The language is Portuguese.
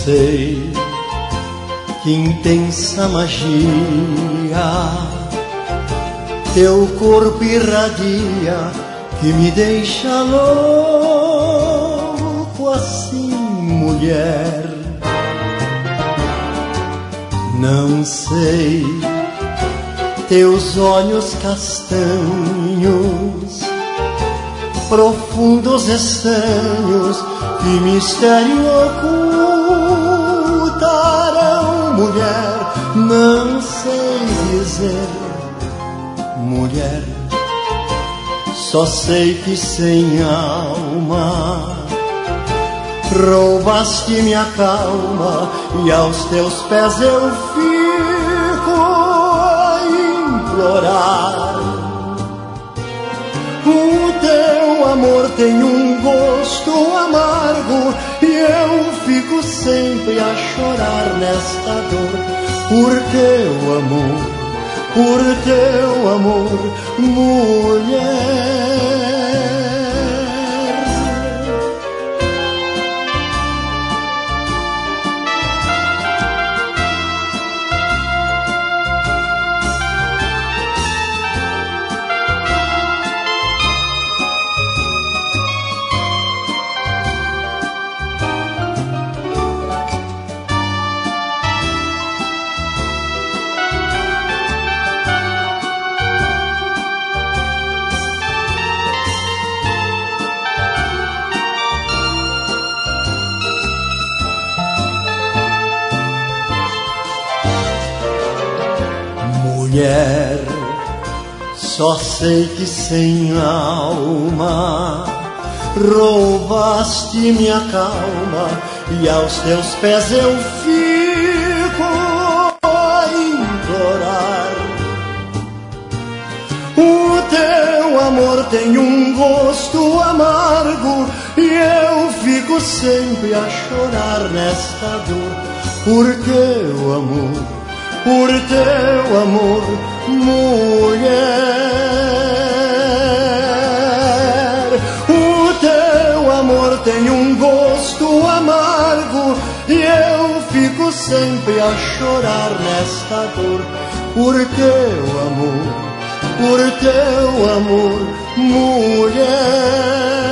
sei que intensa magia teu corpo irradia, que me deixa louco assim, mulher. Não sei, teus olhos castanhos, profundos estanhos, que mistério ocultarão, mulher. Não sei dizer, mulher, só sei que sem alma roubaste minha calma, e aos teus pés eu fico a implorar. O teu amor tem um gosto amargo, e eu fico sempre a chorar nesta dor. Por teu amor, mulher. Mulher, só sei que sem alma roubaste minha calma, e aos teus pés eu fico a implorar. O teu amor tem um gosto amargo, e eu fico sempre a chorar nesta dor. Por teu amor, mulher. O teu amor tem um gosto amargo, e eu fico sempre a chorar nesta dor. Por teu amor, mulher.